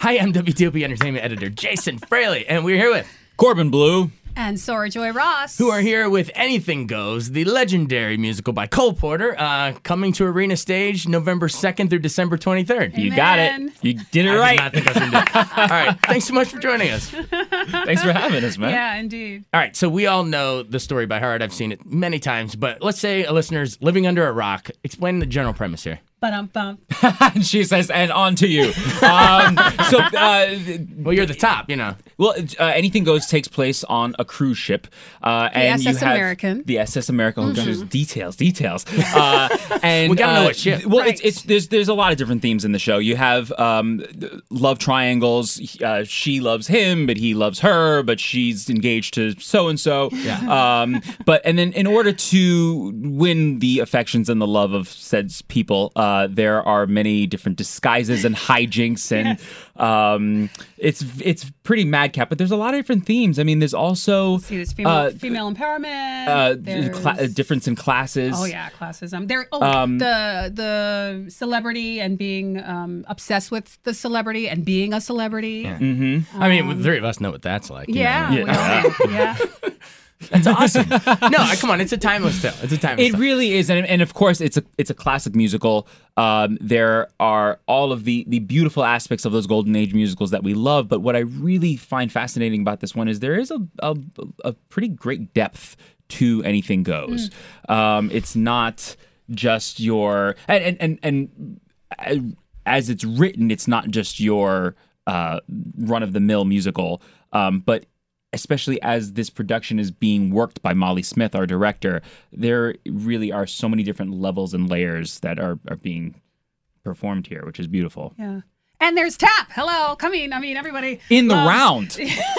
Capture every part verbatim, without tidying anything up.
Hi, I'm W T O P Entertainment Editor Jason Fraley, and we're here with Corbin Blue. And Sora Joy Ross. Who are here with Anything Goes, the legendary musical by Cole Porter, uh, coming to Arena Stage November second through December twenty-third. You got it. You did it I right. Did not think I was gonna do it. All right, thanks so much for joining us. Thanks for having us, man. Yeah, indeed. All right, so we all know the story by heart. I've seen it many times, but let's say a listener's living under a rock. Explain the general premise here. Ba-dum-bum. She says, and on to you. Um, so, uh, well, you're the top, you know. Well, uh, Anything Goes takes place on a cruise ship. Uh, The and S S you have American. The S S American. Mm-hmm. There's details, details. Uh, and we gotta uh, know what ship. Well, Right. it's it's there's there's a lot of different themes in the show. You have um, love triangles. Uh, she loves him, but he loves her, but she's engaged to so and so. Yeah. Um, but and then in order to win the affections and the love of said people, uh, there are many different disguises and hijinks, and um, it's it's pretty madcap. But there's a lot of different themes. I mean, there's also See, there's female, uh, female empowerment. uh, there's... cla- a difference in classes. Oh yeah, classism. There. Oh, Um, the the celebrity and being um, obsessed with the celebrity and being a celebrity. Yeah. Mm-hmm. I mean, the three of us know what that's like. you Yeah, know? we all do. yeah. That's awesome. No, I- come on, it's a timeless tale. It's a timeless It tale. really is, and, and of course, it's a it's a classic musical. Um, there are all of the the beautiful aspects of those golden age musicals that we love. But what I really find fascinating about this one is there is a a, a pretty great depth to Anything Goes. Mm. Um, it's not just your and and and, and as it's written, it's not just your uh, run of the mill musical, um, but especially as this production is being worked by Molly Smith, our director, there really are so many different levels and layers that are, are being performed here, which is beautiful. Yeah. And there's Tap. Hello, coming. I mean, everybody In the loves- round.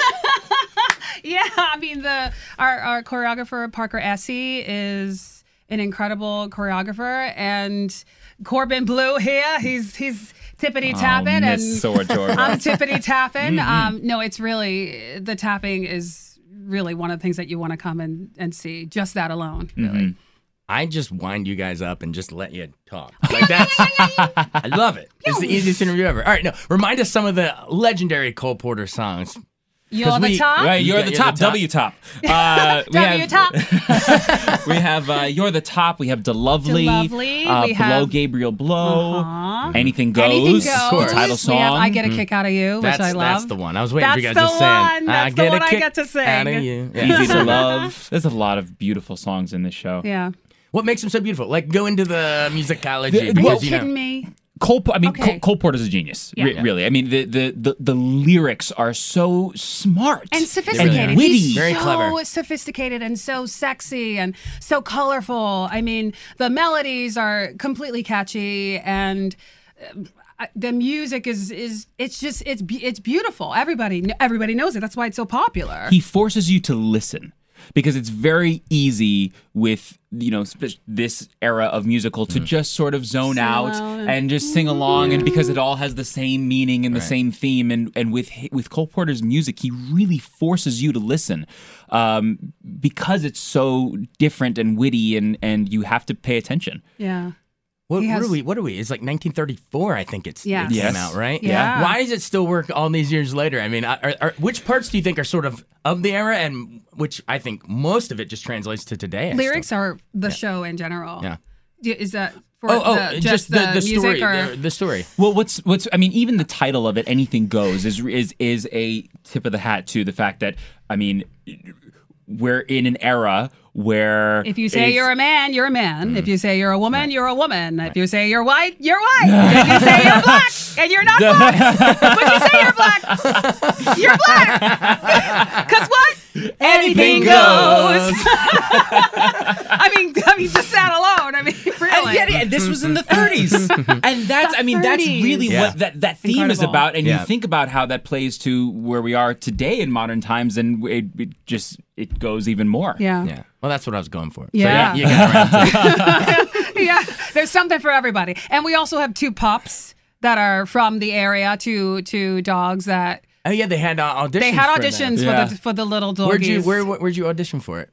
Yeah, I mean the our, our choreographer Parker Essie is an incredible choreographer, and Corbin Blue here, he's he's tippity tapping, oh, and Miss Sora Joy I'm Ross. tippity tapping. Mm-hmm. Um, no, it's really the tapping is really one of the things that you want to come and, and see. Just that alone, really. Mm-hmm. I just wind you guys up and just let you talk. Like that's, I love it. It's the easiest interview ever. All right, no, remind us some of the legendary Cole Porter songs. You're 'Cause the we- top. Right, you're Yeah, the you're top, the top. W top. Uh, we W have- top. we have uh, You're the Top. We have DeLovely. DeLovely, Uh, we Below have- Gabriel Blow. Uh-huh. Anything Goes. Anything Goes. The title song. We have I Get a Kick Out of You, That's which I love. that's the one. I was waiting for you That's guys to the sing. one. That's I the get one a I kick get to sing. out of you. Yeah. Easy to Love. There's a lot of beautiful songs in this show. Yeah. What makes them so beautiful? Like go into the musicology. The- Are because, you you know, kidding me? Cole, I mean, Okay. Cole, Cole Porter's a genius. Yeah. Re- Yeah. Really, I mean, the, the the the lyrics are so smart And sophisticated. and witty. He's Very so clever. sophisticated and so sexy and so colorful. I mean, the melodies are completely catchy, and uh, the music is is it's just it's be- it's beautiful. Everybody everybody knows it. That's why it's so popular. He forces you to listen because it's very easy with, you know, sp- this era of musical to just sort of zone Sing out along and- and just sing along, and because it all has the same meaning and the Right. same theme, and and with hi- with Cole Porter's music, he really forces you to listen um, because it's so different and witty, and and you have to pay attention. yeah. What, He what has- are we? What are we? It's like nineteen thirty-four, I think it's Yes. it came Yes. out, right? Yeah. Why does it still work all these years later? I mean, are, are, which parts do you think are sort of of the era, and which I think most of it just translates to today? I Lyrics still- are the show in general. Yeah. D- Is that for Oh, oh, the, just, the, the music story. or The, the story. Well, what's what's I mean, even the title of it, Anything Goes, is is is a tip of the hat to the fact that, I mean, we're in an era where if you say it's- you're a man, you're a man. Mm. If you say you're a woman, you're a woman. If you say you're white, you're white. If you say you're black and you're not black, but you say you're black, you're black. Because what? Anything goes. I mean, I mean, just that alone. I mean, really. And yet, yeah, this was in the thirties, and that's The I mean that's thirties. really Yeah. what that, that theme is Incredible. about. And Yeah. you think about how that plays to where we are today in modern times, and it, it just it goes even more. Yeah. Yeah. Well, that's what I was going for. Yeah. So you, you got around to it. Yeah. There's something for everybody. And we also have two pups that are from the area, two two dogs that Oh yeah, they had uh, auditions. they had for that. auditions for, Yeah. the for the little doggies. Where'd you where where'd you audition for it?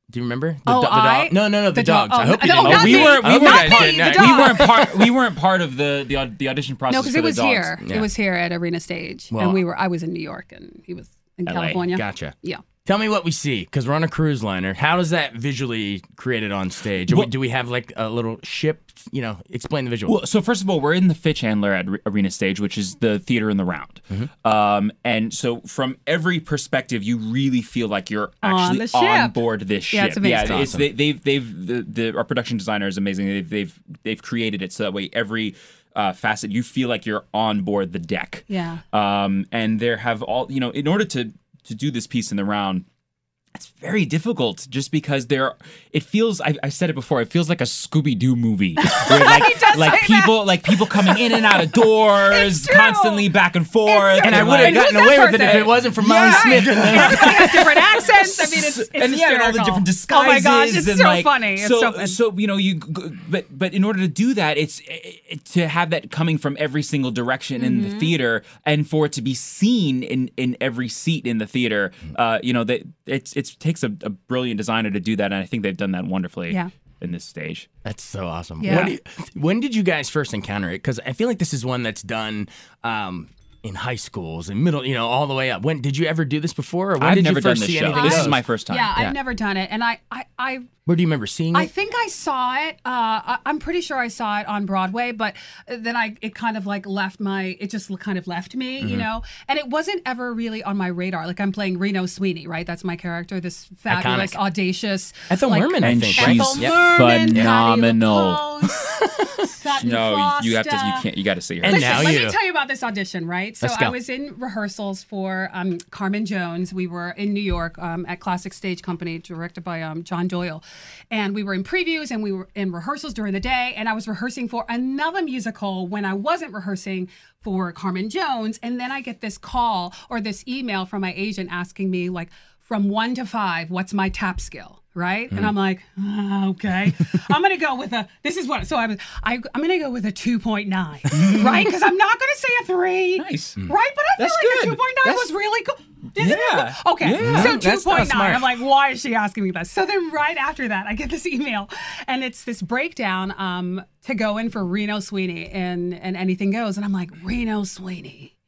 Do you remember? The, Oh, do- the I- dog? No, no, no, the, the dog- dogs. I oh, hope you no, didn't. not Oh, we me. were- we I hope were- you guys Not me, didn't. the No, dog. we weren't part. We weren't part of the the, aud- the audition process. No, because for it the was dogs. here. Yeah. It was here at Arena Stage, Well- and we were. I was in New York, and he was in L A. California. Gotcha. Yeah. Tell me what we see, because we're on a cruise liner. How does that visually created on stage? Are we- Well- do we have like a little ship? You know, explain the visual. Well, so first of all, we're in the Fitch Handler at Re- Arena Stage, which is the theater in the round. Mm-hmm. Um, and so from every perspective, you really feel like you're On actually the ship. on board this ship. Yeah, it's amazing. Yeah, it's, Awesome. they, they've they've the, the our production designer is amazing. They've they've they've created it so that way every uh, facet you feel like you're on board the deck. Yeah. Um, and there have all you know in order to to do this piece in the round. It's very difficult just because there it feels I, I said it before it feels like a Scooby-Doo movie where like does like say people like people coming in and out of doors It's true. constantly back and forth It's and I true. would have And gotten who's away that with it if person? it wasn't for Molly Yeah. Smith. And the, Everybody has different accents. I mean, it's, it's and yeah, and all the hysterical. different Oh disguises. my gosh, it's and so like, funny. It's so, so fun. so you know, you g- but but in order to do that, it's it, to have that coming from every single direction in Mm-hmm. the theater, and for it to be seen in in every seat in the theater. Uh, you know, that it's it takes a, a brilliant designer to do that, and I think they've done that wonderfully. Yeah. In this stage. That's so awesome. Yeah. When, do you- when did you guys first encounter it? Because I feel like this is one that's done um, in high schools and middle, you know, all the way up. When did you ever do this before? Or when I've did never you done first this see show. anything This of is those? my first time. yeah, Yeah. I've never done it, and I, I, I Where do you remember seeing it? I think I saw it. Uh, I- I'm pretty sure I saw it on Broadway, but then I it kind of like left my it just kind of left me, Mm-hmm. you know. And it wasn't ever really on my radar. Like I'm playing Reno Sweeney, right? That's my character. This fabulous, Iconic. audacious Ethel like, Merman, I And think. she's right? Ethel Yep. Merman, phenomenal. Patty LuPone, Sutton No, you have to. You Foster. can't. You got to see her. And Listen, now let you. me tell you about this audition, right? So Let's go. I was in rehearsals for um, Carmen Jones. We were in New York um, at Classic Stage Company, directed by um, John Doyle. And we were in previews and we were in rehearsals during the day. And I was rehearsing for another musical when I wasn't rehearsing for Carmen Jones. And then I get this call or this email from my agent asking me, like, from one to five, what's my tap skill? Right? And I'm like, "Ah, okay. I'm going to go with a, this is what, so I was, I, I'm going to go with a two point nine, right? Because I'm not going to say a three. Nice. Right? But I That's feel like good. a two point nine That's- was really cool. Isn't it? Yeah. Okay. Yeah. So That's not two point nine. smart. I'm like, why is she asking me that? So then right after that, I get this email and it's this breakdown um, to go in for Reno Sweeney and, and Anything Goes. And I'm like, Reno Sweeney.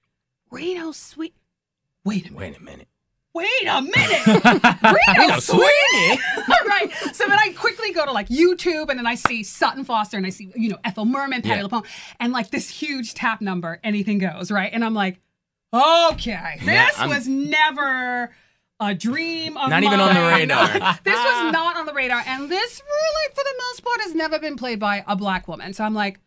Reno Sweeney. Wait a minute. Wait a minute. Wait a minute. Reno Reno Sweeney. Sweeney? Right. So then I quickly go to like YouTube and then I see Sutton Foster and I see, you know, Ethel Merman, Patty Yeah. LuPone, and like this huge tap number, Anything Goes, right? And I'm like, okay, this Yeah, I'm- was never a dream of Not even on the mine. radar. This was not on the radar. And this really, for the most part, has never been played by a black woman. So I'm like,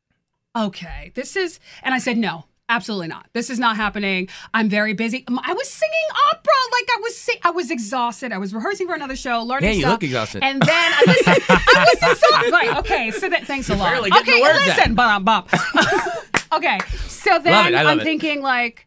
okay, this is, and I said, no. Absolutely not. This is not happening. I'm very busy. Um, I was singing opera, like I was. Sing- I was exhausted. I was rehearsing for another show, learning Yeah, you stuff. look exhausted. And then I listen. I listen. So right. Okay. So that. Thanks a lot. barely getting Okay. the words Listen. Bum, bum. Okay. So then Love it, I love I'm it. thinking like,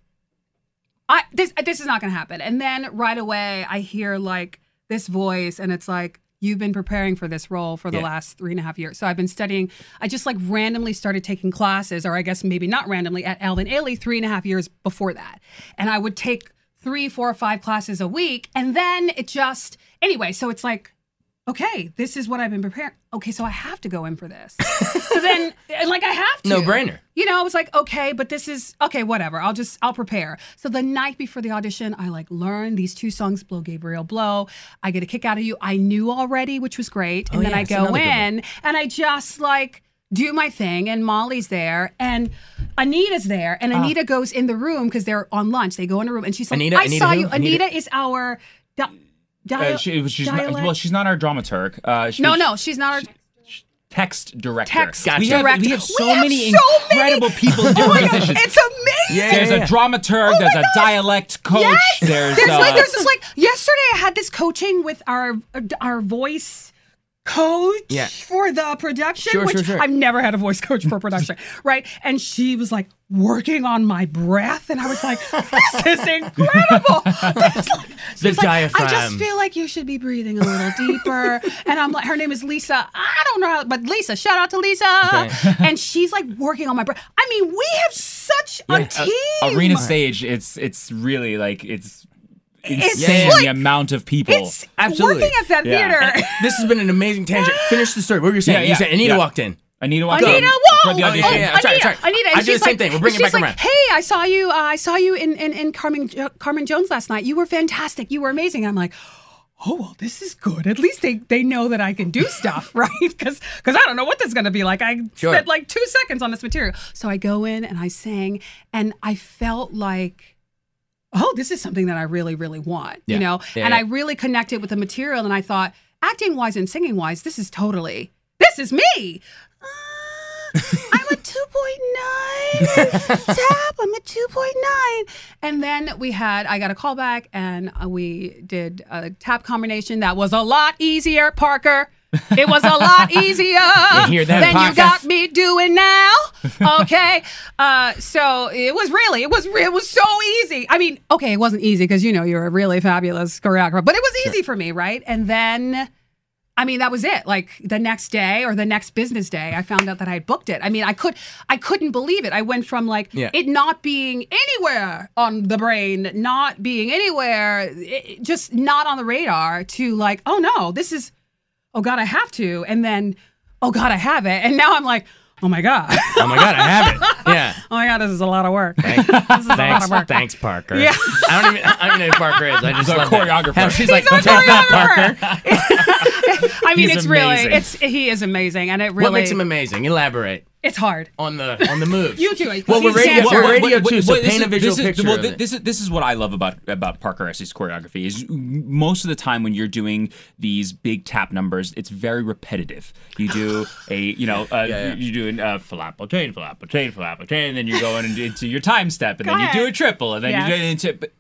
I this this is not going to happen. And then right away I hear like this voice, and it's like, you've been preparing for this role for the Yeah. last three and a half years. So I've been studying. I just like randomly started taking classes, or I guess maybe not randomly, at Alvin Ailey three and a half years before that. And I would take three, four, or five classes a week. And then it just, anyway, so it's like, okay, this is what I've been preparing. Okay, so I have to go in for this. So then, and like, I have to. No brainer. You know, I was like, okay, but this is, okay, whatever. I'll just, I'll prepare. So the night before the audition, I like learn these two songs, Blow Gabriel Blow. I get a kick out of you. I knew already, which was great. And Oh, then yeah, I it's go another good one. in and I just like do my thing. And Molly's there and Anita's there. And Anita goes in the room because they're on lunch. They go in a room and she's like, Anita- I Anita saw who? you. Anita, Anita- is our, di- Uh, dia- she, it was- she's not, dialect- well, she's not our dramaturg. Uh, she, no, no, she's not our. text director. Text we have, director. We have so We have many so many- incredible people in Oh my different God, positions. it's amazing. Yeah, There's yeah, a yeah. dramaturg. Oh there's my a God. dialect coach. Yes. There's, there's uh, like there's this like yesterday I had this coaching with our our voice coach Yeah. for the production, Sure, which sure, sure. I've never had a voice coach for production, right? And she was like working on my breath, and I was like, "This is incredible!" This, like, she The was like, I diaphragm. just feel like you should be breathing a little deeper. And I'm like, her name is Lisa. I don't know, how, but Lisa, shout out to Lisa. Okay. And she's like working on my breath. I mean, we have such a Yeah. team. Arena stage. It's it's really like it's insane like- the amount of people. It's Absolutely. working at that Yeah. theater. This has been an amazing tangent. Finish the story. What were you saying? Yeah, You yeah, said Anita yeah. walked in. Anita walked Anita, in whoa! for the Oh, audition. yeah, yeah. Sorry, Anita, sorry. Anita, I and do she's the same like, thing. We're bringing it she's back like, around. Hey, I saw you. Uh, I saw you in, in, in Carmen Jo- Carmen Jones last night. You were fantastic. You were amazing. I'm like, oh well, this is good. At least they they know that I can do stuff, right? Because because I don't know what this is going to be like. I Sure. spent like two seconds on this material, so I go in and I sang, and I felt like, oh, this is something that I really, really want, Yeah. you know? Yeah, and yeah. I really connected with the material, and I thought, acting wise and singing wise, this is totally, this is me. Uh, I'm a two point nine. Tap, I'm a two point nine. And then we had, I got a call back, and uh, we did a tap combination that was a lot easier, Parker. It was a lot easier hear that, than Parker? you got me doing now. Okay. Uh, so it was really, it was, re- it was so easy. I mean, okay, it wasn't easy because, you know, you're a really fabulous choreographer, but it was easy for me, right? And then, I mean, that was it. Like the next day or the next business day, I found out that I had booked it. I mean, I could, I couldn't believe it. I went from like Yeah. it not being anywhere on the brain, not being anywhere, it, just not on the radar, to like, oh no, this is, oh God, I have to. And then, oh God, I have it. And now I'm like, oh my God. Oh my God, I have it. Yeah. Oh my God, this is a lot of work. Thanks, This is a lot thanks, of work. thanks, Parker. Yeah. I don't even. I don't even know who Parker is. I just He's a love that. choreographer. How she's like, He's a take that, choreographer. Parker. I mean, He's it's really, amazing. it's he is amazing, and it really, What makes him amazing? Elaborate it's hard. on the on the moves. You do it. Well, we're He's radio. dancer. We're Well, radio Wait, too. wait, So wait, this paint a is- visual this is, picture. Well, of thi- it. this is this is what I love about about Parker Essie's choreography is most of the time when you're doing these big tap numbers, it's very repetitive. You do a you know uh, yeah. you do a uh, falafel chain, falafel chain, falafel chain, and then you're going into, into your time step, and Go then you do ahead. a triple, and then Yes. you do into. But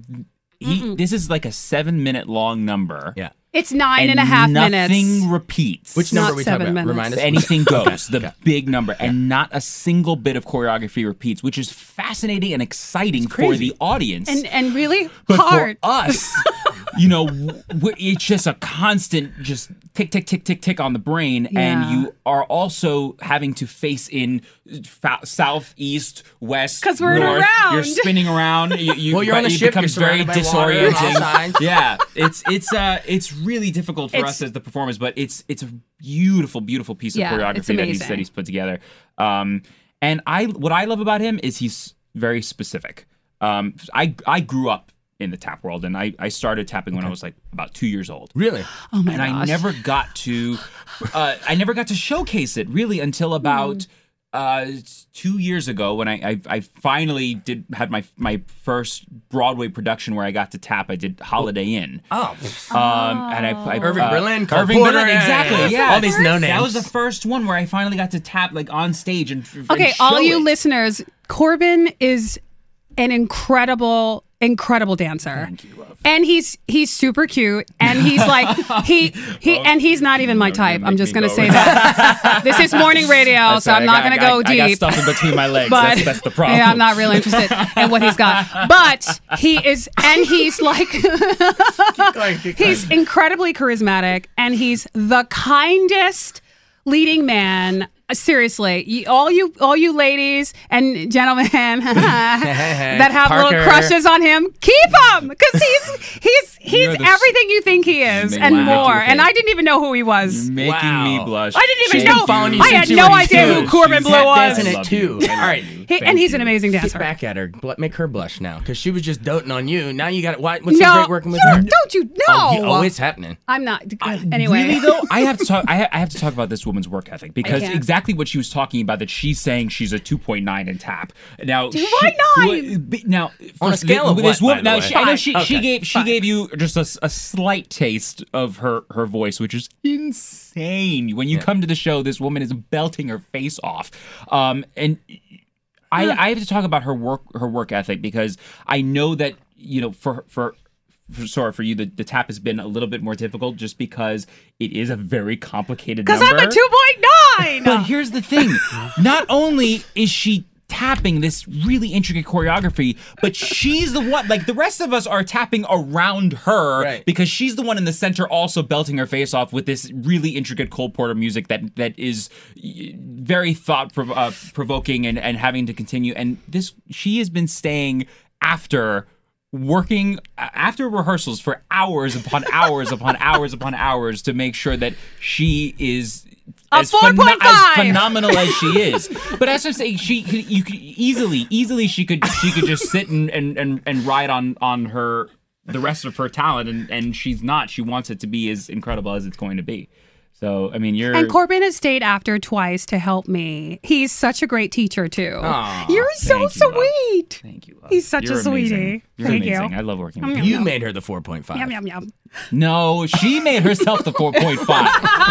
he, this is like a seven minute long number. Yeah. It's nine and and a half nothing minutes. repeats. Which Not number are we talking seven about? minutes. Remind us. Anything goes, the big number, and not a single bit of choreography repeats, which is fascinating and exciting for crazy. the audience. and and really but hard. for us, you know, w- w- it's just a constant, just tick, tick, tick, tick, tick on the brain, Yeah. and you are also having to face in fa- south, east, west, 'Cause we're north. around. You're spinning around. You, you, Well, you're on but a it ship, becomes you're very surrounded by water on all disorienting. sides. Yeah, it's it's uh it's really difficult for It's- us as the performers, but it's it's a beautiful, beautiful piece of Yeah, choreography it's that he's amazing. that he's put together. Um, and I what I love about him is he's very specific. Um, I I grew up in the tap world, and I, I started tapping when I was like about two years old. Really? Oh my And gosh. I never got to, uh, I never got to showcase it really until about uh, two years ago when I, I I finally did had my my first Broadway production where I got to tap. I did Holiday Inn. Oh. Um, and I, I Irving uh, Berlin, Cole Irving Porter, Berlin, yeah, exactly. yeah, Yeah, yeah. All these no That was names. the first one where I finally got to tap like on stage and and Okay, all show you it. listeners, Corbin is an incredible, incredible dancer. And he's he's super cute, and he's like he he and he's not even my You're gonna type. make I'm just me gonna go say with that. This is morning radio, That's so right, I'm I not got- gonna go I, I got deep. stuff in between my legs. But that's, that's the problem. yeah, I'm not really interested in what he's got. But he is, and he's like, he's incredibly charismatic, and he's the kindest leading man. Uh, Seriously, you, all you, all you ladies and gentlemen that have Parker. little crushes on him, keep him because he's he's he's You're the- everything you think he is Make and me more. happy. And I didn't even know who he was. You're making Wow. me blush. I didn't even She's know. been following you I since had you no were idea two. who Corbin She's Blue tap was. dancing I at love two. you. I All love right. you. He, Thank and he's an you. amazing Get dancer. back at her. Bl- Make her blush now, because she was just doting on you. Now you got why? What's no, so great working with you her? don't, don't you know? Oh, you- oh, it's happening. I'm not. Anyway, Really though, I have to talk. I, ha- I have to talk about this woman's work ethic because can't. exactly what she was talking about. That she's saying she's a two point nine in tap. Now, two she- point nine? w- Now, On a first, scale of with this what, woman, by the now way? she, I know Five. she she Okay, gave she five. gave you just a, s- a slight taste of her her voice, which is insane. When you come to the show, this woman is belting her face off. Um, and I I have to talk about her work her work ethic because I know that you know for for. For, sorry for you. The, the tap has been a little bit more difficult just because it is a very complicated because number. I'm a two point nine. But here's the thing: not only is she tapping this really intricate choreography, but she's the one. Like the rest of us are tapping around her Right. because she's the one in the center, also belting her face off with this really intricate Cole Porter music that that is y- very thought prov- uh, provoking and and having to continue. And this, she has been staying after working after rehearsals for hours upon hours upon hours upon hours to make sure that she is A as, four point five. as phenomenal as she is. But as I'm saying, she could, you could easily, easily she could she could just sit and and, and, and ride on on her the rest of her talent, and, and she's not. She wants it to be as incredible as it's going to be. So, I mean, you're... And Corbin has stayed after twice to help me. He's such a great teacher, too. Aw, You're so thank you, love. sweet. Thank you, love. He's such You're a sweetie. amazing. You're Thank amazing. you. I love working with Yum, you. You yum. made her the four point five. Yum, yum, yum. No, she made herself the four point five.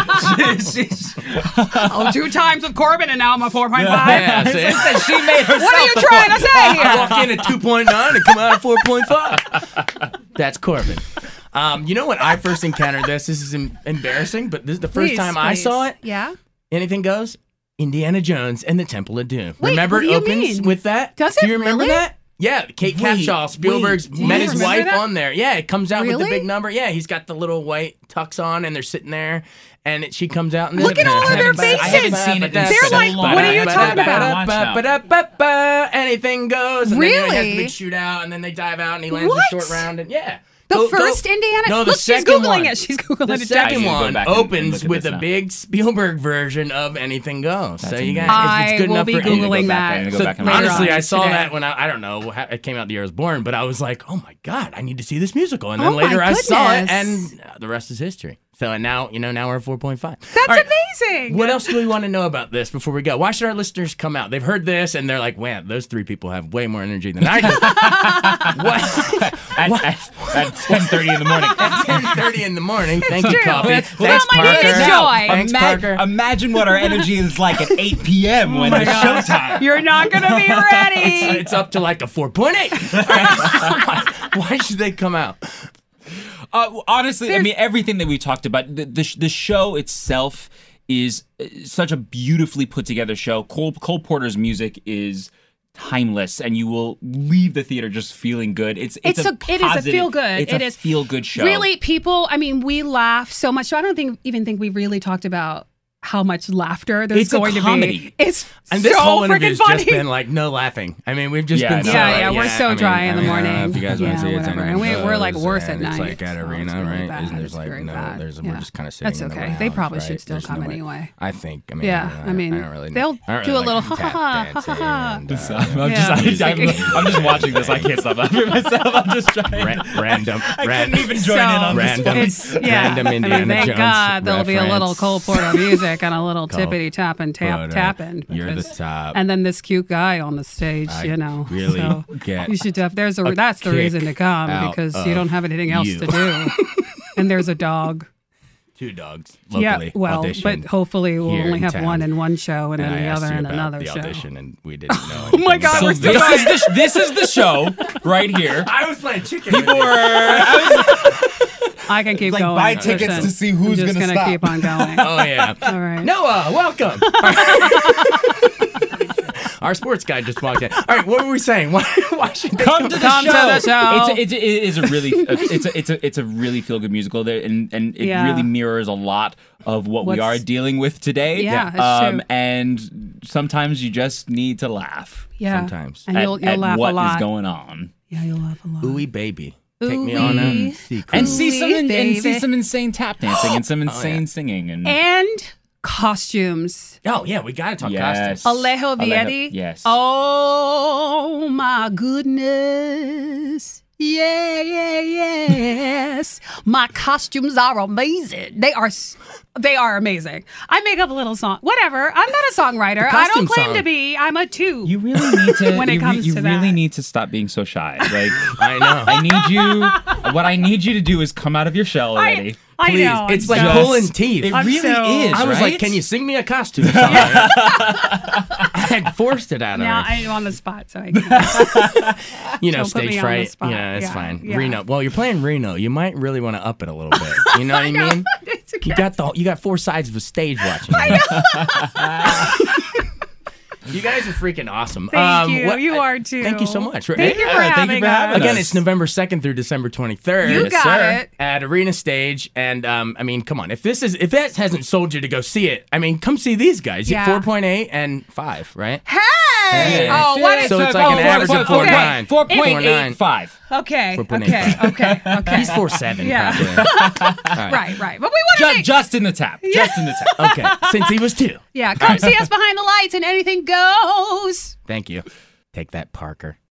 Oh, two times with Corbin, and now I'm a four point five. Yeah, see? She made herself What are you the trying to say I here? walk in at two point nine and come out at four point five. That's Corbin. Um, you know when I first encountered this? This is em- embarrassing, but this is the first Please, time I please. saw it. Yeah? Anything Goes? Indiana Jones and the Temple of Doom. Wait, remember what do it you opens mean? with that? Does Do it you remember really? that? Yeah, Kate Wait, Capshaw, Spielberg's wait, met do you his remember wife that? on there. Yeah, it comes out with the Really? big number. Yeah, he's got the little white tux on, and they're sitting there, and it, she comes out. And Look at all of their faces. I haven't seen it in They're so like, long. what are you talking about? Ba-da-ba-ba-ba, anything goes. And then you know, he has Really? the big shootout, and then they dive out, and he lands What? a short round, and yeah. The Go- go- first Indiana... No, the Look, she's second Googling one. it. She's Googling The it. second I need to go one back and- and opens look at with this a now. big Spielberg version of Anything Goes. So you guys, I if it's good will enough be for I need to go Googling back- I need that. to go so back and later honestly, on I saw today. that when I, I don't know, how- it came out the year I was born, but I was like, oh my God, I need to see this musical. And then Oh my later I saw it, goodness. and uh, the rest is history. So and now, you know, now we're at four point five. That's All right, amazing. what else do we want to know about this before we go? Why should our listeners come out? They've heard this, and they're like, man, those three people have way more energy than I do. What? At, at, at ten thirty in the morning. ten thirty in the morning. Thank you, true. Coffee. Well, Thanks, my name Parker. is Joy. Thanks, Ima- Parker. Imagine what our energy is like at eight p.m. when Oh my it's God. showtime. You're not going to be ready. It's up to like a four point eight. why, why should they come out? Uh, honestly, I mean, everything that we talked about, the, the, the show itself is uh, such a beautifully put together show. Cole, Cole Porter's music is timeless, and you will leave the theater just feeling good. It's it's, It's a, a- it is a positive- feel-good. It's It a is feel good show. Really, people, I mean, we laugh so much. So I don't think even think we really talked about how much laughter there's It's a going to comedy. be. It's And this so whole freaking interview's funny. just been like no laughing. I mean, we've just Yeah, been I know. so, Yeah, yeah, we're so I mean, dry in I the mean, I don't know morning. if you guys want Yeah, to see it, whatever. Anything And we- we're, like, Goes, worse at and It's night. like at Oh, it's arena, really right? bad. Isn't there's It's like very no, bad. there's Yeah. we're just kind of sitting That's in the okay. lounge, They probably should right? still There's come no way- anyway. I think. I mean, Yeah, I, I mean, I don't really. they'll know. I don't do really a little like ha, ha, ha, tap ha, ha, ha. dancing and, uh, I'm, Yeah. just, I, I'm, I'm just watching this. I can't stop laughing myself. I'm just trying. Ra- random, I ran- couldn't even join So, in on this Random. one. It's, yeah. Random I mean, Indiana thank Jones God there'll be a little reference. Cole Porter music and a little Cole tippity tap and tap Porter, tapping. you're the because- top. And then this cute guy on the stage, I you know. really so get you should def- there's a, that's the kick reason to come out because of you don't have anything else you. to do. And there's a dog. Two dogs locally Yeah, well, auditioned. but hopefully we'll here only in have town. one in one show and, And then I the asked other you in about another the show. audition, and we didn't know. Oh my anything God, about we're it. still this going. is the this is the show right here. I was playing chicken. People were. I I can keep like going. buy tickets Listen, to see who's I'm just gonna gonna stop. keep on going. Oh yeah. All right. Noah, welcome. Our sports guy just walked in. All right, what were we saying? Why, why should they come to the Come show. to the show. It's a, it's a, it is a really it's a it's a it's a really feel good musical there, and and it Yeah. really mirrors a lot of what What's- we are dealing with today. Yeah, it's um, true. And sometimes you just need to laugh. Yeah. Sometimes. And at, you'll you'll at laugh what a lot. is going on. Yeah, you'll laugh a lot. Ooey baby. Take me on Ooey. a secret. And see some Ooh, and see baby. some insane tap dancing and some insane yeah. singing and, And costumes. Oh yeah, we gotta talk yes. costumes. Alejo Alejo- Vietti. yes. Oh my goodness. Yeah, yeah, yes. My costumes are amazing. They are s- they are amazing. I make up a little song. Whatever. I'm not a songwriter. I costume don't claim song. to be. I'm a two. You really need to. When it you, re- comes you to really that. need to stop being so shy. Like I know. I need you. What I need you to do is come out of your shell already. I, I Please. know. It's I'm like so- pulling teeth. It I'm really so- is. I was right? like, "Can you sing me a costume song?" I had forced it out of Now her. I'm on the spot, so I can't. You know, Don't put stage me on the fright. spot. You know, it's Yeah, fine. yeah. Reno. Well, you're playing Reno. You might really want to up it a little bit. You know what I mean? It's okay. You got the you got four sides of a stage watching. I know. You guys are freaking awesome. Thank you. You are too. Thank you so much. Thank you for Yeah, thank you having for having us. Again, us. it's November second through December twenty-third. You Yes, got sir. it. At Arena Stage, and um, I mean, come on. If this is if that hasn't sold you to go see it, I mean, come see these guys. Yeah. Four point eight and five, right? Hey! Hey. Oh, what is So it's like an average of four okay. nine. Four point eight five. Okay. four point Okay. eight five. Okay. Okay. He's four seven. Yeah. Probably. Right. Right. But we want to Just, make. just in the tap. Just in the tap. Okay, since he was two. Yeah. Come see us behind the lights, and anything goes. Thank you. Take that, Parker.